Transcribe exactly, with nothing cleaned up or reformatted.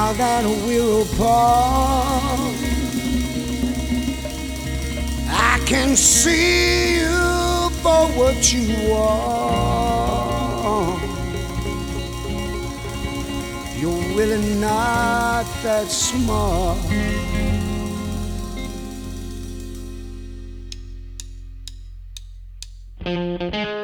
now that we're apart, I can see you for what you are. You're really not that smart. Thank you.